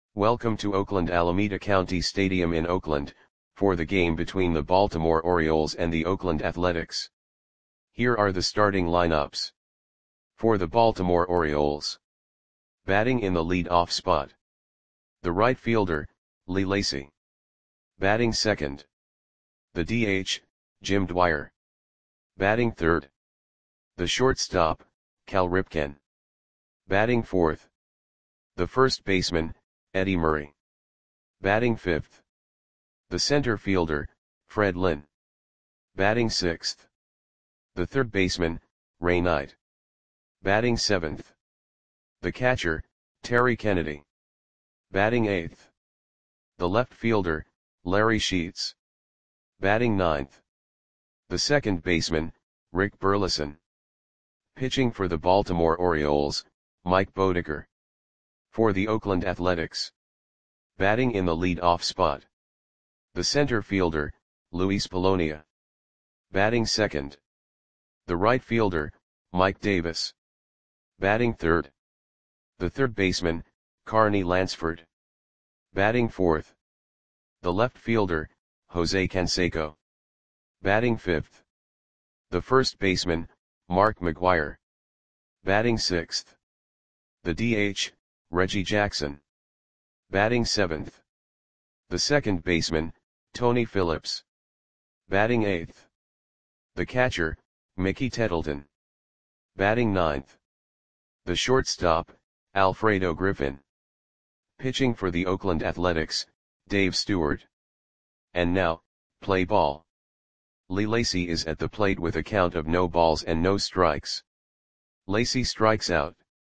Welcome to Oakland Alameda County Stadium in Oakland, for the game between the Baltimore Orioles and the Oakland Athletics. Here are the starting lineups. For the Baltimore Orioles. Batting in the lead-off spot. The right fielder, Lee Lacy. Batting second. The DH, Jim Dwyer. Batting third. The shortstop, Cal Ripken. Batting fourth. The first baseman, Eddie Murray. Batting fifth. The center fielder, Fred Lynn. Batting sixth. The third baseman, Ray Knight. Batting seventh. The catcher, Terry Kennedy. Batting eighth. The left fielder, Larry Sheets. Batting ninth. The second baseman, Rick Burleson. Pitching for the Baltimore Orioles, Mike Boddicker. For the Oakland Athletics. Batting in the lead-off spot. The center fielder, Luis Polonia. Batting second. The right fielder, Mike Davis. Batting third. The third baseman, Carney Lansford. Batting fourth. The left fielder, Jose Canseco. Batting fifth. The first baseman, Mark McGwire. Batting sixth. The DH, Reggie Jackson. Batting seventh. The second baseman, Tony Phillips. Batting eighth. The catcher, Mickey Tettleton. Batting ninth. The shortstop, Alfredo Griffin. Pitching for the Oakland Athletics, Dave Stewart. And now, play ball. Lee Lacy is at the plate with a count of no balls and no strikes. Lacy strikes out.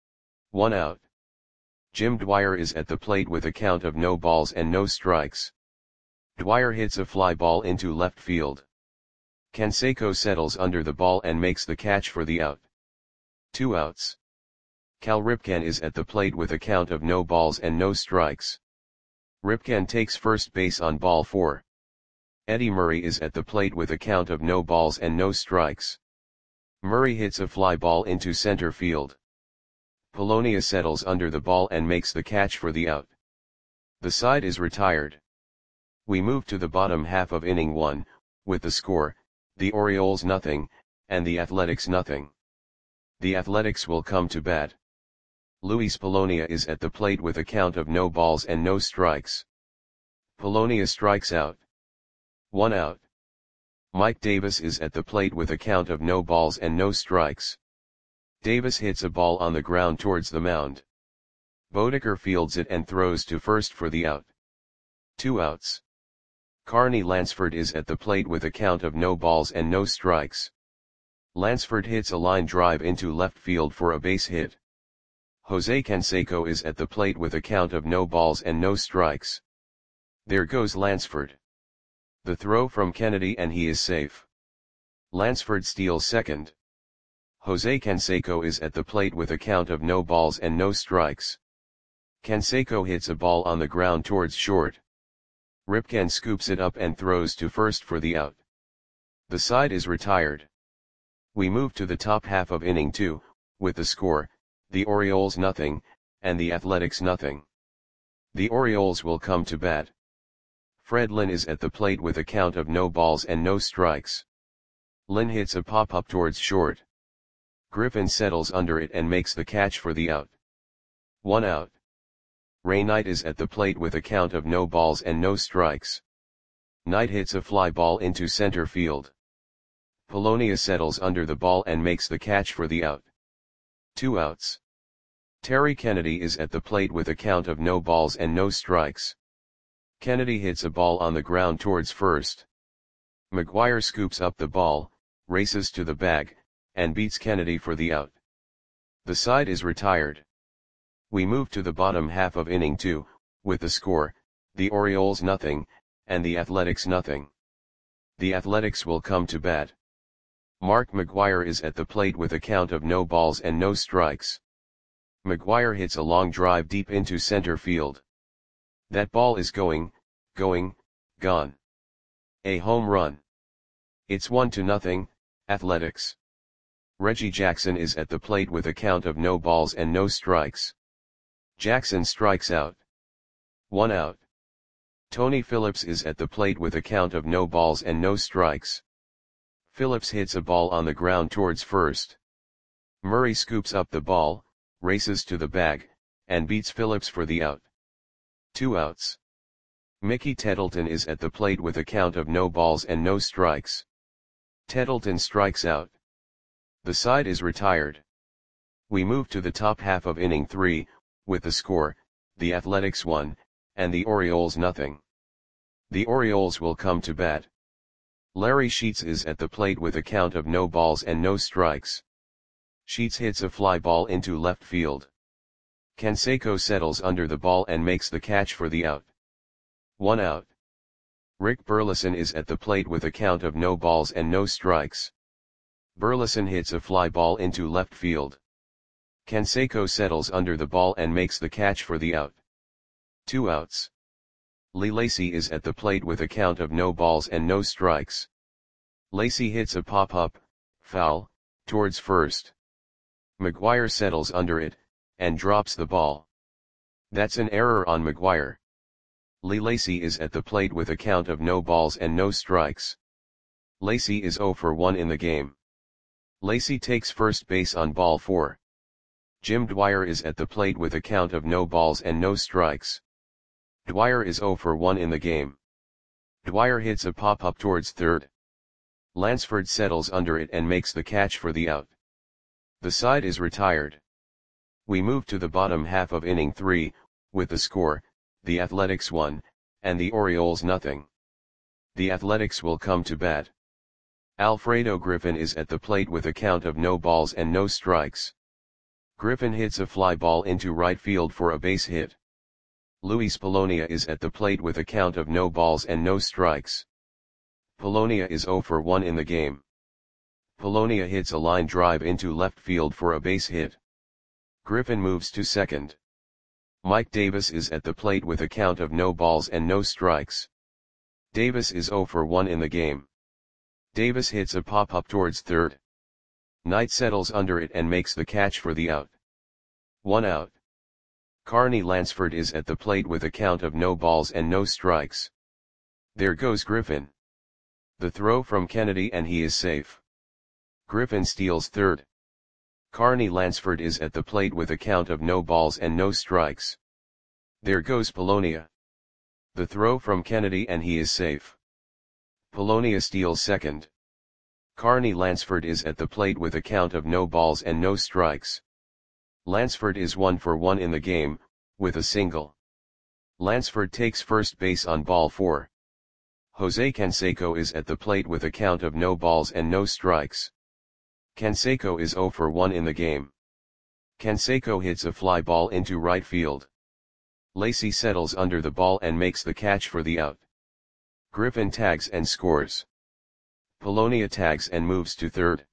1 out. Jim Dwyer is at the plate with a count of no balls and no strikes. Dwyer hits a fly ball into left field. Canseco settles under the ball and makes the catch for the out. 2 outs. Cal Ripken is at the plate with a count of no balls and no strikes. Ripken takes first base on ball 4. Eddie Murray is at the plate with a count of no balls and no strikes. Murray hits a fly ball into center field. Polonia settles under the ball and makes the catch for the out. The side is retired. We move to the bottom half of inning 1, with the score, the Orioles nothing, and the Athletics nothing. The Athletics will come to bat. Luis Polonia is at the plate with a count of no balls and no strikes. Polonia strikes out. 1 out. Mike Davis is at the plate with a count of no balls and no strikes. Davis hits a ball on the ground towards the mound. Boddicker fields it and throws to first for the out. 2 outs. Carney Lansford is at the plate with a count of no balls and no strikes. Lansford hits a line drive into left field for a base hit. Jose Canseco is at the plate with a count of no balls and no strikes. There goes Lansford. The throw from Kennedy and he is safe. Lansford steals second. Jose Canseco is at the plate with a count of no balls and no strikes. Canseco hits a ball on the ground towards short. Ripken scoops it up and throws to first for the out. The side is retired. We move to the top half of inning 2, with the score, the Orioles nothing, and the Athletics nothing. The Orioles will come to bat. Fred Lynn is at the plate with a count of no balls and no strikes. Lynn hits a pop-up towards short. Griffin settles under it and makes the catch for the out. 1 out. Ray Knight is at the plate with a count of no balls and no strikes. Knight hits a fly ball into center field. Polonia settles under the ball and makes the catch for the out. 2 outs. Terry Kennedy is at the plate with a count of no balls and no strikes. Kennedy hits a ball on the ground towards first. McGwire scoops up the ball, races to the bag, and beats Kennedy for the out. The side is retired. We move to the bottom half of inning 2, with the score, the Orioles nothing, and the Athletics nothing. The Athletics will come to bat. Mark McGwire is at the plate with a count of no balls and no strikes. McGwire hits a long drive deep into center field. That ball is gone. A home run. It's 1-0, Athletics. Reggie Jackson is at the plate with a count of no balls and no strikes. Jackson strikes out. 1 out. Tony Phillips is at the plate with a count of no balls and no strikes. Phillips hits a ball on the ground towards first. Murray scoops up the ball, races to the bag, and beats Phillips for the out. 2 outs. Mickey Tettleton is at the plate with a count of no balls and no strikes. Tettleton strikes out. The side is retired. We move to the top half of inning 3, with the score, the Athletics 1, and the Orioles nothing. The Orioles will come to bat. Larry Sheets is at the plate with a count of no balls and no strikes. Sheets hits a fly ball into left field. Canseco settles under the ball and makes the catch for the out. 1 out. Rick Burleson is at the plate with a count of no balls and no strikes. Burleson hits a fly ball into left field. Canseco settles under the ball and makes the catch for the out. 2 outs. Lee Lacy is at the plate with a count of no balls and no strikes. Lacy hits a pop-up, foul, towards first. McGuire settles under it, and drops the ball. That's an error on McGuire. Lee Lacy is at the plate with a count of no balls and no strikes. Lacy is 0 for 1 in the game. Lacy takes first base on ball 4. Jim Dwyer is at the plate with a count of no balls and no strikes. Dwyer is 0 for 1 in the game. Dwyer hits a pop-up towards third. Lansford settles under it and makes the catch for the out. The side is retired. We move to the bottom half of inning 3, with the score, the Athletics 1, and the Orioles nothing. The Athletics will come to bat. Alfredo Griffin is at the plate with a count of no balls and no strikes. Griffin hits a fly ball into right field for a base hit. Luis Polonia is at the plate with a count of no balls and no strikes. Polonia is 0 for 1 in the game. Polonia hits a line drive into left field for a base hit. Griffin moves to second. Mike Davis is at the plate with a count of no balls and no strikes. Davis is 0 for 1 in the game. Davis hits a pop-up towards third. Knight settles under it and makes the catch for the out. 1 out. Carney Lansford is at the plate with a count of no balls and no strikes. There goes Griffin. The throw from Kennedy and he is safe. Griffin steals third. Carney Lansford is at the plate with a count of no balls and no strikes. There goes Polonia. The throw from Kennedy and he is safe. Polonia steals second. Carney Lansford is at the plate with a count of no balls and no strikes. Lansford is 1 for 1 in the game, with a single. Lansford takes first base on ball 4. Jose Canseco is at the plate with a count of no balls and no strikes. Canseco is 0 for 1 in the game. Canseco hits a fly ball into right field. Lacy settles under the ball and makes the catch for the out. Griffin tags and scores. Polonia tags and moves to third.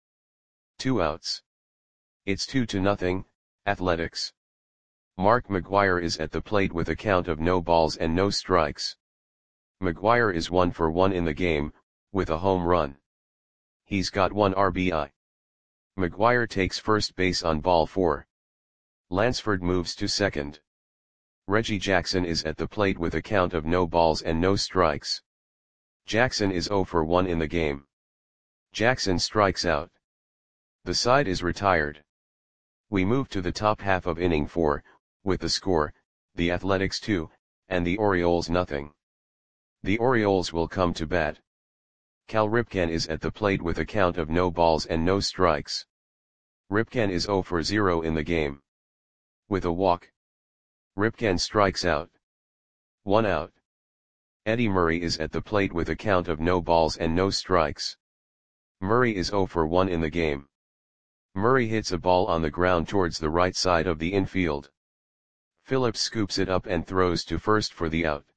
2 outs. It's 2-0, Athletics. Mark McGuire is at the plate with a count of no balls and no strikes. McGuire is 1 for 1 in the game, with a home run. He's got 1 RBI. McGuire takes first base on ball 4. Lansford moves to second. Reggie Jackson is at the plate with a count of no balls and no strikes. Jackson is 0 for 1 in the game. Jackson strikes out. The side is retired. We move to the top half of inning 4, with the score, the Athletics 2, and the Orioles nothing. The Orioles will come to bat. Cal Ripken is at the plate with a count of no balls and no strikes. Ripken is 0 for 0 in the game. With a walk. Ripken strikes out. 1 out. Eddie Murray is at the plate with a count of no balls and no strikes. Murray is 0 for 1 in the game. Murray hits a ball on the ground towards the right side of the infield. Phillips scoops it up and throws to first for the out.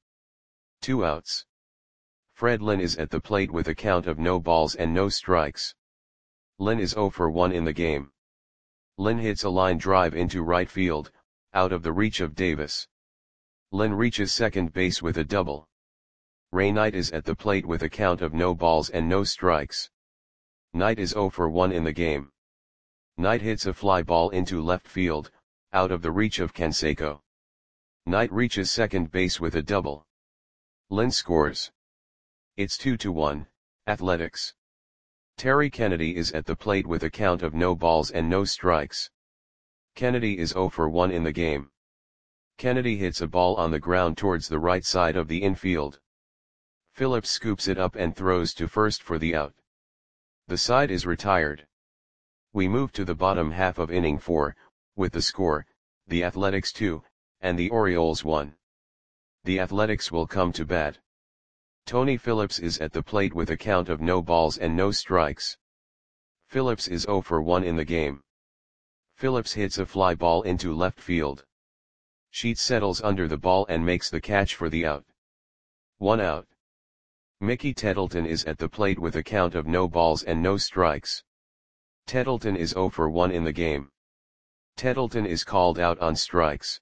2 outs. Fred Lynn is at the plate with a count of no balls and no strikes. Lynn is 0 for 1 in the game. Lynn hits a line drive into right field, out of the reach of Davis. Lynn reaches second base with a double. Ray Knight is at the plate with a count of no balls and no strikes. Knight is 0 for 1 in the game. Knight hits a fly ball into left field, out of the reach of Canseco. Knight reaches second base with a double. Lynn scores. It's 2-1, Athletics. Terry Kennedy is at the plate with a count of no balls and no strikes. Kennedy is 0 for 1 in the game. Kennedy hits a ball on the ground towards the right side of the infield. Phillips scoops it up and throws to first for the out. The side is retired. We move to the bottom half of inning 4, with the score, the Athletics 2, and the Orioles 1. The Athletics will come to bat. Tony Phillips is at the plate with a count of no balls and no strikes. Phillips is 0 for 1 in the game. Phillips hits a fly ball into left field. Sheets settles under the ball and makes the catch for the out. 1 out. Mickey Tettleton is at the plate with a count of no balls and no strikes. Tettleton is 0 for 1 in the game. Tettleton is called out on strikes.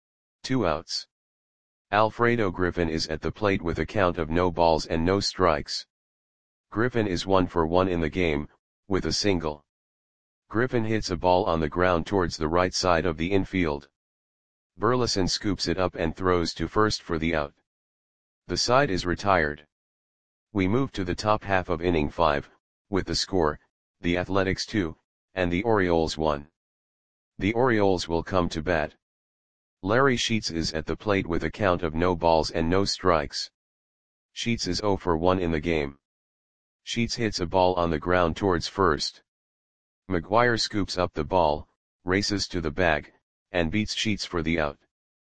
2 outs. Alfredo Griffin is at the plate with a count of no balls and no strikes. Griffin is 1 for 1 in the game, with a single. Griffin hits a ball on the ground towards the right side of the infield. Burleson scoops it up and throws to first for the out. The side is retired. We move to the top half of inning 5, with the score, the Athletics 2, and the Orioles 1. The Orioles will come to bat. Larry Sheets is at the plate with a count of no balls and no strikes. Sheets is 0 for 1 in the game. Sheets hits a ball on the ground towards first. McGuire scoops up the ball, races to the bag, and beats Sheets for the out.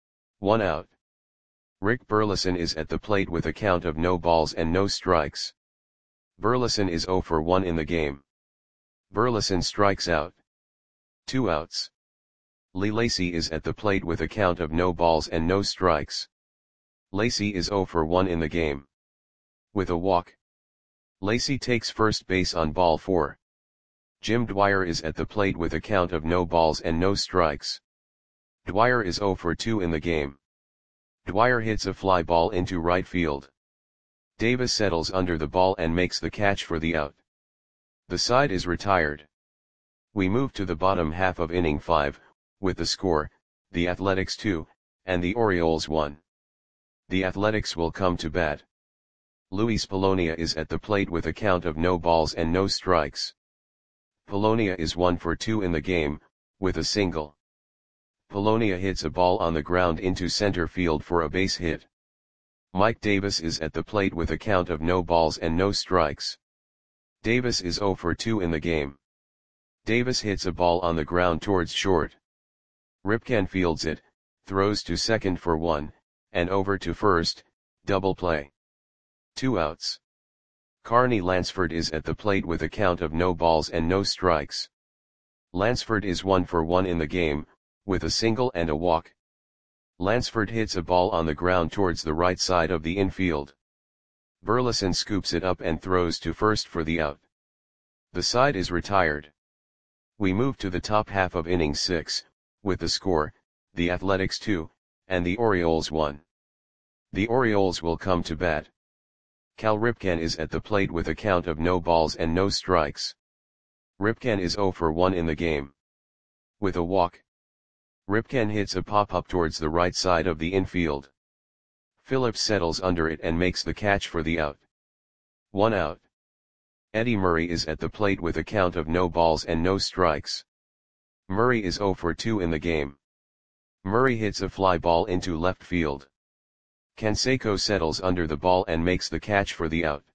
1 out. Rick Burleson is at the plate with a count of no balls and no strikes. Burleson is 0 for 1 in the game. Burleson strikes out. 2 outs. Lee Lacy is at the plate with a count of no balls and no strikes. Lacy is 0 for 1 in the game. With a walk. Lacy takes first base on ball 4. Jim Dwyer is at the plate with a count of no balls and no strikes. Dwyer is 0 for 2 in the game. Dwyer hits a fly ball into right field. Davis settles under the ball and makes the catch for the out. The side is retired. We move to the bottom half of inning 5, with the score, the Athletics 2, and the Orioles 1. The Athletics will come to bat. Luis Polonia is at the plate with a count of no balls and no strikes. Polonia is 1 for 2 in the game, with a single. Polonia hits a ball on the ground into center field for a base hit. Mike Davis is at the plate with a count of no balls and no strikes. Davis is 0 for 2 in the game. Davis hits a ball on the ground towards short. Ripken fields it, throws to second for 1, and over to first, double play. 2 outs. Carney Lansford is at the plate with a count of no balls and no strikes. Lansford is 1 for 1 in the game, with a single and a walk. Lansford hits a ball on the ground towards the right side of the infield. Burleson scoops it up and throws to first for the out. The side is retired. We move to the top half of inning 6, with the score, the Athletics 2, and the Orioles 1. The Orioles will come to bat. Cal Ripken is at the plate with a count of no balls and no strikes. Ripken is 0 for 1 in the game. With a walk. Ripken hits a pop-up towards the right side of the infield. Phillips settles under it and makes the catch for the out. 1 out. Eddie Murray is at the plate with a count of no balls and no strikes. Murray is 0 for 2 in the game. Murray hits a fly ball into left field. Canseco settles under the ball and makes the catch for the out.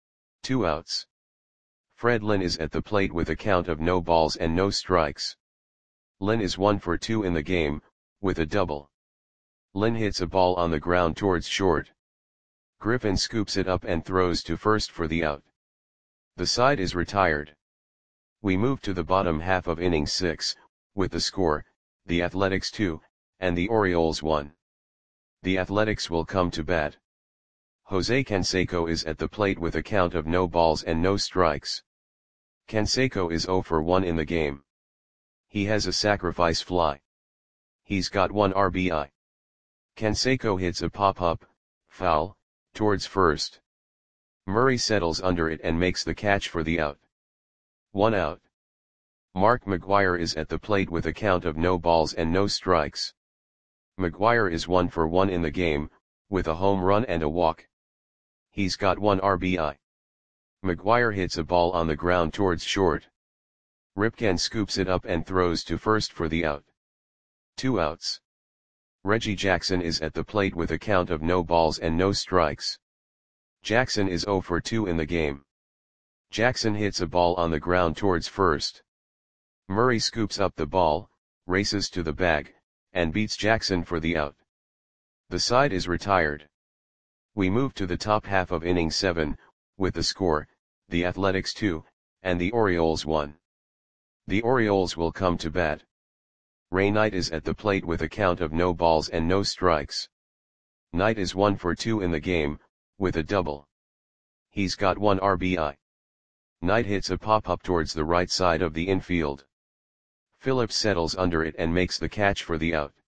2 outs. Fred Lynn is at the plate with a count of no balls and no strikes. Lynn is 1 for 2 in the game, with a double. Lynn hits a ball on the ground towards short. Griffin scoops it up and throws to first for the out. The side is retired. We move to the bottom half of inning 6, with the score, the Athletics 2, and the Orioles 1. The Athletics will come to bat. Jose Canseco is at the plate with a count of no balls and no strikes. Canseco is 0 for 1 in the game. He has a sacrifice fly. He's got 1 RBI. Canseco hits a pop-up, foul, towards first. Murray settles under it and makes the catch for the out. 1 out. Mark McGuire is at the plate with a count of no balls and no strikes. McGuire is 1 for 1 in the game, with a home run and a walk. He's got 1 RBI. McGuire hits a ball on the ground towards short. Ripken scoops it up and throws to first for the out. 2 outs. Reggie Jackson is at the plate with a count of no balls and no strikes. Jackson is 0 for 2 in the game. Jackson hits a ball on the ground towards first. Murray scoops up the ball, races to the bag, and beats Jackson for the out. The side is retired. We move to the top half of inning 7, with the score, the Athletics 2, and the Orioles 1. The Orioles will come to bat. Ray Knight is at the plate with a count of no balls and no strikes. Knight is 1 for 2 in the game, with a double. He's got 1 RBI. Knight hits a pop-up towards the right side of the infield. Phillips settles under it and makes the catch for the out.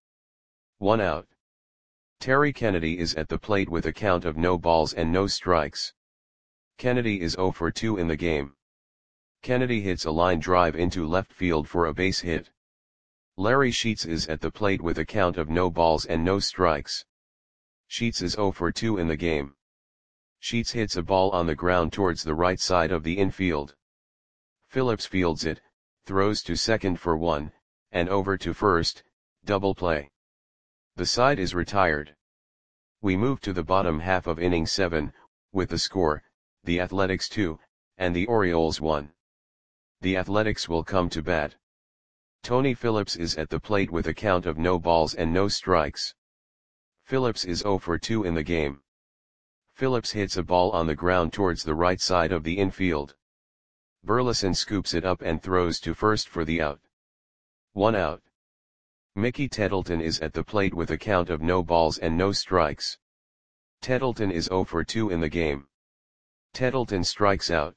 1 out. Terry Kennedy is at the plate with a count of no balls and no strikes. Kennedy is 0 for 2 in the game. Kennedy hits a line drive into left field for a base hit. Larry Sheets is at the plate with a count of no balls and no strikes. Sheets is 0 for 2 in the game. Sheets hits a ball on the ground towards the right side of the infield. Phillips fields it, throws to second for 1, and over to first, double play. The side is retired. We move to the bottom half of inning 7, with the score, the Athletics 2, and the Orioles 1. The Athletics will come to bat. Tony Phillips is at the plate with a count of no balls and no strikes. Phillips is 0 for 2 in the game. Phillips hits a ball on the ground towards the right side of the infield. Burleson scoops it up and throws to first for the out. 1 out. Mickey Tettleton is at the plate with a count of no balls and no strikes. Tettleton is 0 for 2 in the game. Tettleton strikes out.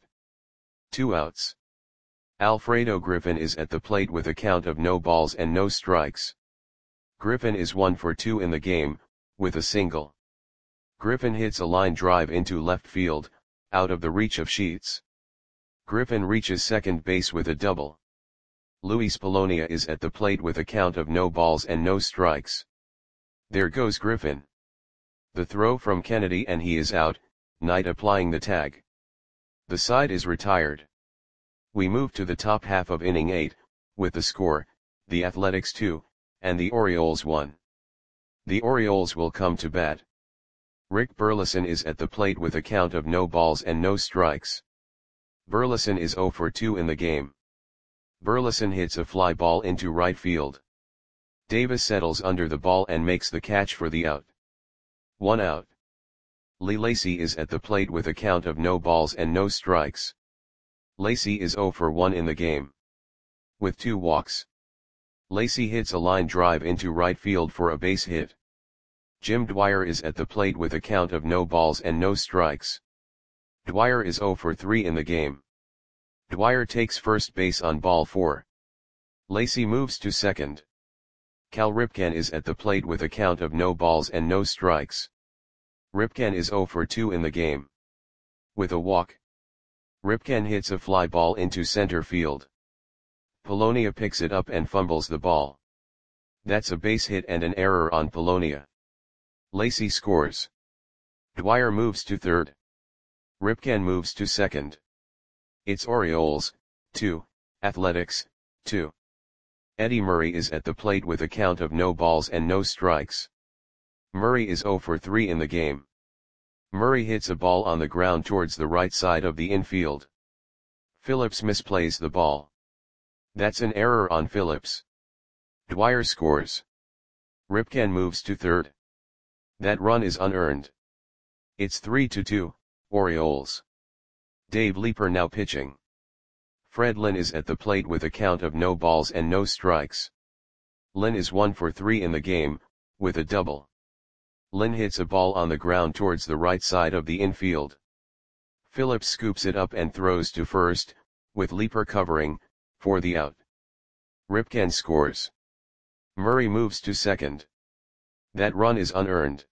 2 outs. Alfredo Griffin is at the plate with a count of no balls and no strikes. Griffin is 1 for 2 in the game, with a single. Griffin hits a line drive into left field, out of the reach of Sheets. Griffin reaches second base with a double. Luis Polonia is at the plate with a count of no balls and no strikes. There goes Griffin. The throw from Kennedy and he is out, Knight applying the tag. The side is retired. We move to the top half of inning 8, with the score, the Athletics 2, and the Orioles 1. The Orioles will come to bat. Rick Burleson is at the plate with a count of no balls and no strikes. Burleson is 0 for 2 in the game. Burleson hits a fly ball into right field. Davis settles under the ball and makes the catch for the out. 1 out. Lee Lacy is at the plate with a count of no balls and no strikes. Lacy is 0 for 1 in the game. With 2 walks. Lacy hits a line drive into right field for a base hit. Jim Dwyer is at the plate with a count of no balls and no strikes. Dwyer is 0 for 3 in the game. Dwyer takes first base on ball 4. Lacy moves to second. Cal Ripken is at the plate with a count of no balls and no strikes. Ripken is 0 for 2 in the game. With a walk. Ripken hits a fly ball into center field. Polonia picks it up and fumbles the ball. That's a base hit and an error on Polonia. Lacy scores. Dwyer moves to third. Ripken moves to second. It's Orioles, 2, Athletics, 2. Eddie Murray is at the plate with a count of no balls and no strikes. Murray is 0 for 3 in the game. Murray hits a ball on the ground towards the right side of the infield. Phillips misplays the ball. That's an error on Phillips. Dwyer scores. Ripken moves to third. That run is unearned. It's 3-2, Orioles. Dave Leeper now pitching. Fred Lynn is at the plate with a count of no balls and no strikes. Lynn is 1 for 3 in the game, with a double. Lynn hits a ball on the ground towards the right side of the infield. Phillips scoops it up and throws to first, with Leeper covering, for the out. Ripken scores. Murray moves to second. That run is unearned.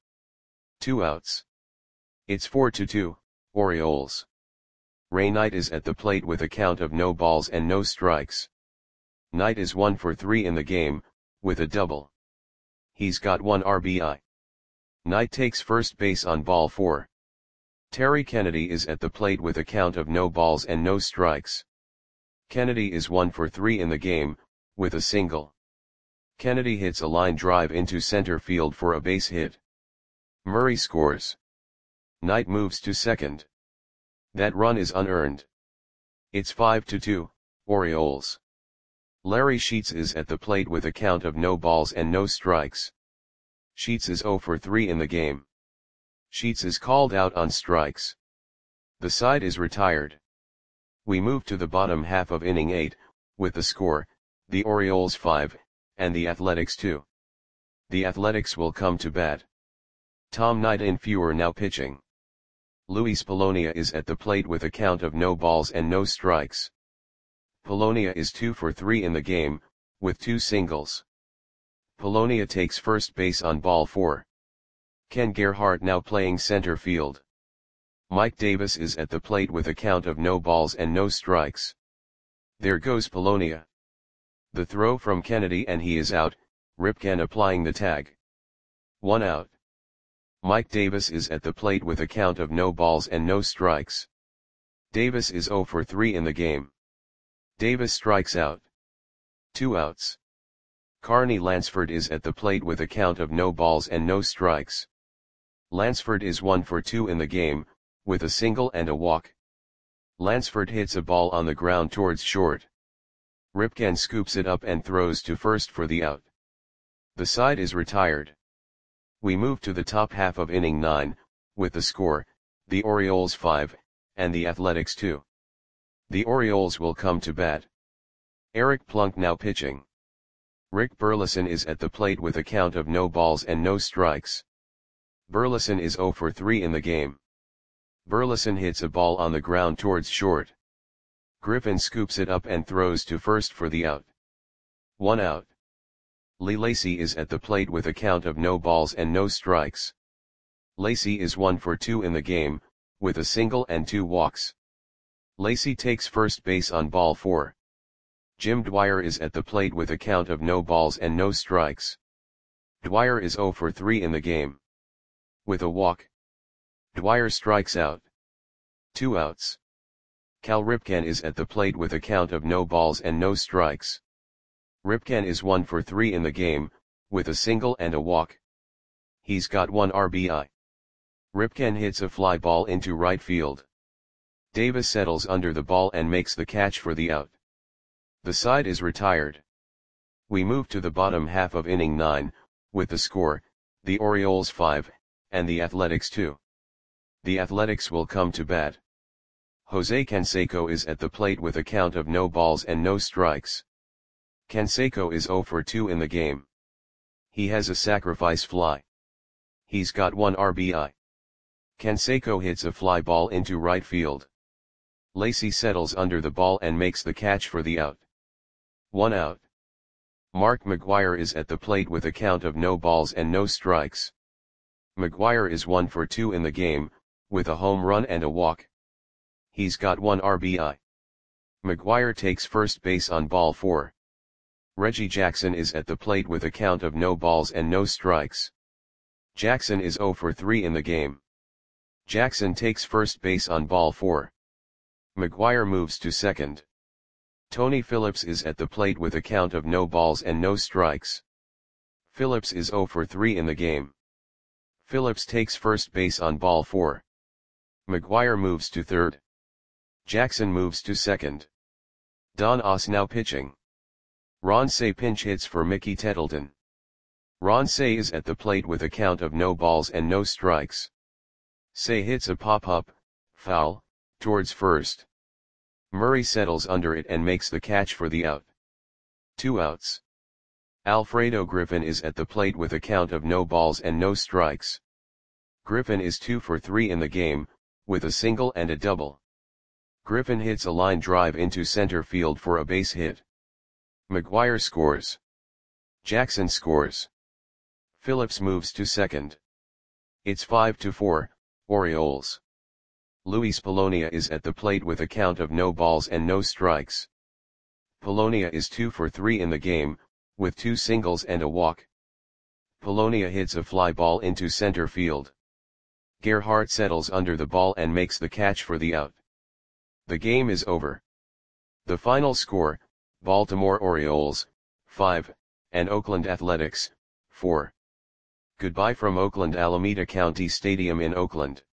2 outs. It's 4-2, Orioles. Ray Knight is at the plate with a count of no balls and no strikes. Knight is 1 for 3 in the game, with a double. He's got 1 RBI. Knight takes first base on ball 4. Terry Kennedy is at the plate with a count of no balls and no strikes. Kennedy is 1 for 3 in the game, with a single. Kennedy hits a line drive into center field for a base hit. Murray scores. Knight moves to second. That run is unearned. It's 5-2, Orioles. Larry Sheets is at the plate with a count of no balls and no strikes. Sheets is 0 for 3 in the game. Sheets is called out on strikes. The side is retired. We move to the bottom half of inning 8, with the score, the Orioles 5, and the Athletics 2. The Athletics will come to bat. Tom Knight and Fewer now pitching. Luis Polonia is at the plate with a count of no balls and no strikes. Polonia is 2 for 3 in the game, with 2 singles. Polonia takes first base on ball 4. Ken Gerhart now playing center field. Mike Davis is at the plate with a count of no balls and no strikes. There goes Polonia. The throw from Kennedy and he is out, Ripken applying the tag. 1 out. Mike Davis is at the plate with a count of no balls and no strikes. Davis is 0 for 3 in the game. Davis strikes out. 2 outs. Carney Lansford is at the plate with a count of no balls and no strikes. Lansford is 1 for 2 in the game, with a single and a walk. Lansford hits a ball on the ground towards short. Ripken scoops it up and throws to first for the out. The side is retired. We move to the top half of inning 9, with the score, the Orioles 5, and the Athletics 2. The Orioles will come to bat. Eric Plunk now pitching. Rick Burleson is at the plate with a count of no balls and no strikes. Burleson is 0 for 3 in the game. Burleson hits a ball on the ground towards short. Griffin scoops it up and throws to first for the out. 1 out. Lee Lacy is at the plate with a count of no balls and no strikes. Lacy is 1 for 2 in the game, with a single and 2 walks. Lacy takes first base on ball 4. Jim Dwyer is at the plate with a count of no balls and no strikes. Dwyer is 0 for 3 in the game. With a walk. Dwyer strikes out. 2 outs. Cal Ripken is at the plate with a count of no balls and no strikes. Ripken is 1 for 3 in the game, with a single and a walk. He's got 1 RBI. Ripken hits a fly ball into right field. Davis settles under the ball and makes the catch for the out. The side is retired. We move to the bottom half of inning 9, with the score, the Orioles 5, and the Athletics 2. The Athletics will come to bat. Jose Canseco is at the plate with a count of no balls and no strikes. Canseco is 0 for 2 in the game. He has a sacrifice fly. He's got 1 RBI. Canseco hits a fly ball into right field. Lacy settles under the ball and makes the catch for the out. 1 out. Mark McGwire is at the plate with a count of no balls and no strikes. McGwire is 1 for 2 in the game, with a home run and a walk. He's got 1 RBI. McGwire takes first base on ball 4. Reggie Jackson is at the plate with a count of no balls and no strikes. Jackson is 0 for 3 in the game. Jackson takes first base on ball 4. McGwire moves to second. Tony Phillips is at the plate with a count of no balls and no strikes. Phillips is 0 for 3 in the game. Phillips takes first base on ball 4. McGwire moves to third. Jackson moves to second. Don Oss now pitching. Ron Cey pinch hits for Mickey Tettleton. Ron Cey is at the plate with a count of no balls and no strikes. Cey hits a pop-up, foul, towards first. Murray settles under it and makes the catch for the out. 2 outs. Alfredo Griffin is at the plate with a count of no balls and no strikes. Griffin is 2 for 3 in the game, with a single and a double. Griffin hits a line drive into center field for a base hit. McGwire scores. Jackson scores. Phillips moves to second. It's 5-4, Orioles. Luis Polonia is at the plate with a count of no balls and no strikes. Polonia is 2 for 3 in the game, with 2 singles and a walk. Polonia hits a fly ball into center field. Gerhardt settles under the ball and makes the catch for the out. The game is over. The final score, Baltimore Orioles, 5, and Oakland Athletics, 4. Goodbye from Oakland Alameda County Stadium in Oakland.